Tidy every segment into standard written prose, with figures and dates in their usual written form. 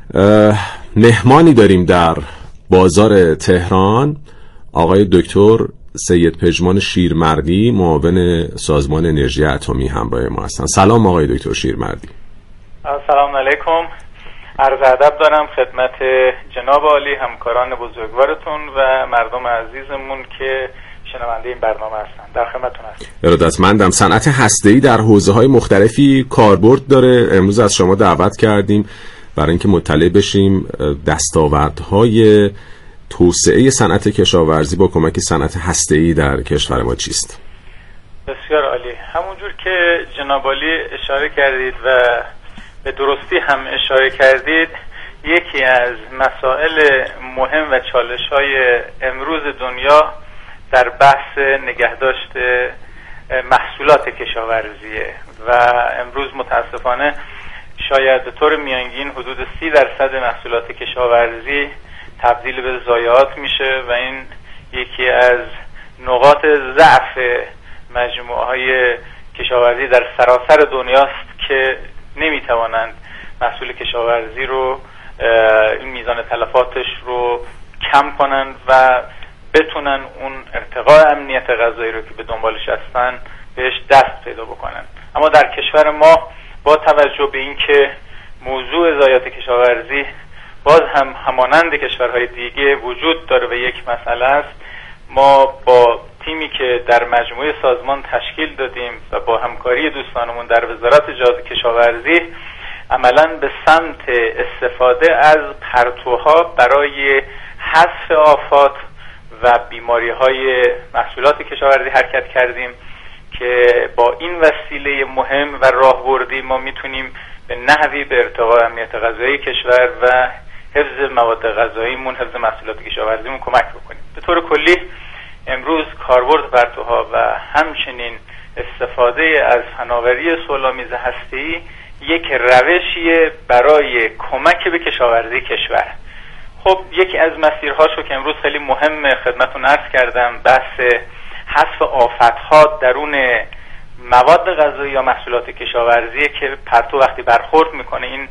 مهمانی داریم در بازار تهران، آقای دکتر سید پژمان شیرمردی، معاون سازمان انرژی اتمی همراه ما هستند. سلام آقای دکتر شیرمردی. سلام علیکم، عرض ادب دارم خدمت جناب عالی، همکاران بزرگوارتون و مردم عزیزمون که شنونده این برنامه هستن. در خدمتتون هستم. ارادتمندم. صنعت هسته‌ای در حوزه‌های مختلفی کاربرد داره. امروز از شما دعوت کردیم برای اینکه مطلع بشیم دستاوردهای توسعه صنعت کشاورزی با کمک صنعت هسته‌ای در کشور ما چیست؟ بسیار عالی. همونجور که جناب عالی اشاره کردید و به درستی هم اشاره کردید، یکی از مسائل مهم و چالش‌های امروز دنیا در بحث نگهداشت محصولات کشاورزیه و امروز متاسفانه شاید به طور میانگین حدود 30% محصولات کشاورزی تبدیل به ضایعات میشه و این یکی از نقاط ضعف مجموعه‌های کشاورزی در سراسر دنیاست که نمیتوانند محصول کشاورزی رو، این میزان تلفاتش رو کم کنند و بتونن اون ارتقاء امنیت غذایی رو که به دنبالش هستن بهش دست پیدا بکنن. اما در کشور ما با توجه به اینکه موضوع ضایعات کشاورزی باز هم همانند کشورهای دیگه وجود داره و یک مسئله است، ما با تیمی که در مجموعه سازمان تشکیل دادیم و با همکاری دوستانمون در وزارت جهاد کشاورزی عملاً به سمت استفاده از پرتوها برای حذف آفات و بیماری‌های محصولات کشاورزی حرکت کردیم که با این وسیله مهم و راهبردی ما میتونیم به نحوی به ارتقاء امنیت غذایی کشور و حفظ مواد غذاییمون، حفظ محصولات کشاورزیمون کمک بکنیم. به طور کلی امروز کاربرد پرتوها و همچنین استفاده از فناوری صلح‌آمیز هسته‌ای یک روشیه برای کمک به کشاورزی کشور. خب یکی از مسیرهاشو که امروز خیلی مهم خدمتتون عرض کردم، بحث حذف آفت‌ها درون مواد غذایی یا محصولات کشاورزی که پرتو وقتی برخورد میکنه، این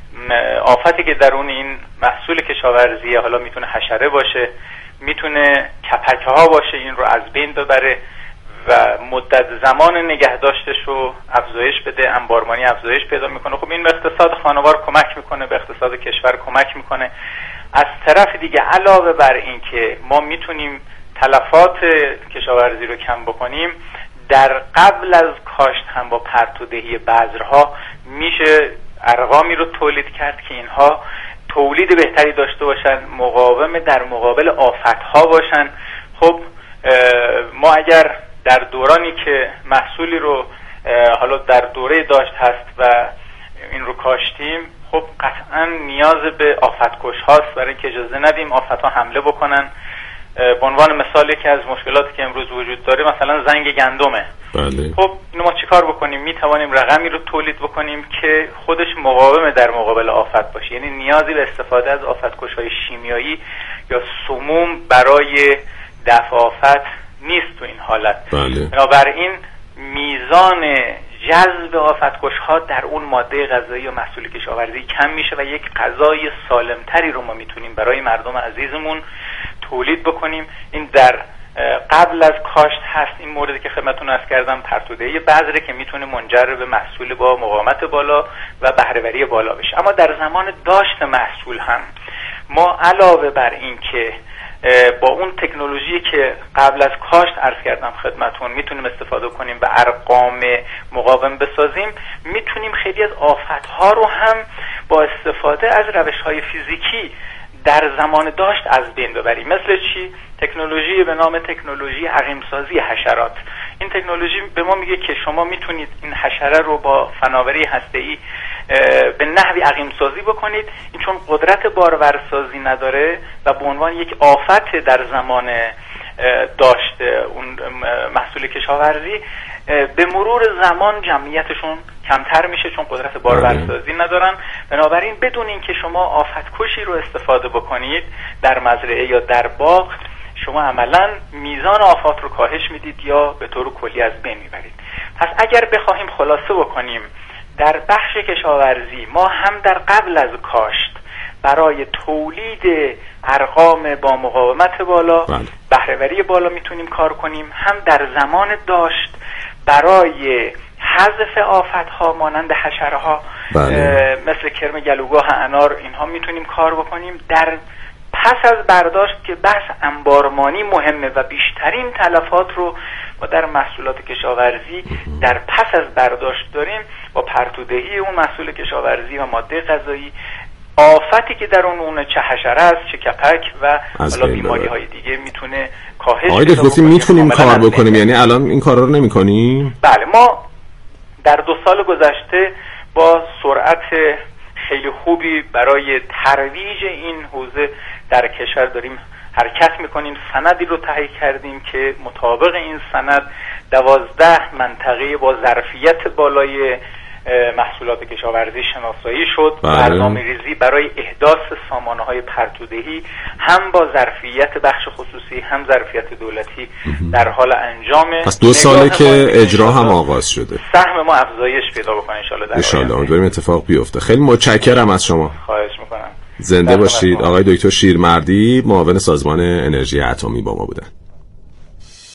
آفتی که درون این محصول کشاورزی، حالا میتونه حشره باشه، میتونه کپکه ها باشه، این رو از بین ببره و مدت زمان نگهداشتش رو افزایش بده، انبارمانی افزایش پیدا میکنه. خب این به اقتصاد خانوار کمک میکنه، به اقتصاد کشور کمک میکنه. از طرف دیگه علاوه بر این که ما میتونیم تلفات کشاورزی رو کم بکنیم، در قبل از کاشت هم با پرتودهی بذرها میشه ارقامی رو تولید کرد که اینها تولید بهتری داشته باشن، مقاوم در مقابل آفت‌ها باشن. خب ما اگر در دورانی که محصولی رو حالا در دوره داشت هست و این رو کاشتیم، خب قطعا نیاز به آفت‌کش هاست برای اینکه اجازه ندیم آفت‌ها حمله بکنن. به عنوان مثال یکی از مشکلاتی که امروز وجود داره مثلا زنگ گندمه. بله. خب اینو ما چیکار بکنیم؟ میتوانیم رقمی رو تولید بکنیم که خودش مقاوم در مقابل آفت باشه، یعنی نیازی به استفاده از آفت‌کش‌های شیمیایی یا سموم برای دفع آفت نیست تو این حالت. بله. بنابراین میزان جذب آفت‌کش‌ها در اون ماده غذایی و محصول کشاورزی کم میشه و یک غذای سالمتری رو ما میتونیم برای مردم عزیزمون تولید بکنیم. این در قبل از کاشت هست. این موردی که خدمتتون عرض کردم پرتودهی بذره که میتونه منجر به محصول با مقاومت بالا و بهره‌وری بالا بشه. اما در زمان داشت محصول هم ما علاوه بر این که با اون تکنولوژی که قبل از کاشت عرض کردم خدمتتون میتونیم استفاده کنیم و ارقام مقاوم بسازیم، میتونیم خیلی از آفت‌ها رو هم با استفاده از روش‌های فیزیکی در زمان داشت از بین ببریم. مثل چی؟ تکنولوژی به نام تکنولوژی عقیم‌سازی حشرات. این تکنولوژی به ما میگه که شما میتونید این حشره رو با فناوری هسته‌ای به نحوی عقیم‌سازی بکنید. این چون قدرت بارورسازی نداره و به عنوان یک آفت در زمان داشت اون محصول کشاورزی به مرور زمان جمعیتشون کمتر میشه چون قدرت بارورسازی ندارن. بنابراین بدون اینکه شما آفت‌کشی رو استفاده بکنید در مزرعه یا در باغ، شما عملاً میزان آفات رو کاهش میدید یا به طور کلی از بین میبرید. پس اگر بخواهیم خلاصه بکنیم، در بخش کشاورزی ما هم در قبل از کاشت برای تولید ارقام با مقاومت بالا، بهره‌وری بالا میتونیم کار کنیم، هم در زمان داشت برای حذف آفت‌ها مانند حشره‌ها مثل کرم گلوگاه انار، اینها میتونیم کار بکنیم. در پس از برداشت که بحث انبارمانی مهمه و بیشترین تلفات رو ما در محصولات کشاورزی در پس از برداشت داریم، با پرتودهی اون محصول کشاورزی و ماده غذایی آفتی که در اون چه حشره است چه کپک و حالا بیماری های دیگه میتونه کاهش پیدا کنه. گفتیم میتونیم کار بکنیم، یعنی الان این کارا رو نمی‌کنیم؟ بله، ما در 2 سال گذشته با سرعت خیلی خوبی برای ترویج این حوزه در کشور داریم حرکت میکنیم. سندی رو تهیه کردیم که مطابق این سند 12 منطقه با ظرفیت بالای محصولات کشاورزی شناسایی شد. برنامه‌ریزی برای احداث سامانه‌های پرتودهی هم با ظرفیت بخش خصوصی هم ظرفیت دولتی در حال انجامه. پس 2 ساله که اجرا هم آغاز شده. سهم ما افزایش پیدا بکنه ان شاءالله. ان شاءالله امیدواریم اتفاق بیفته. خیلی متشکرم از شما. خواهش می‌کنم. زنده باشید. آقای دکتر شیرمردی، معاون سازمان انرژی اتمی با ما بودن.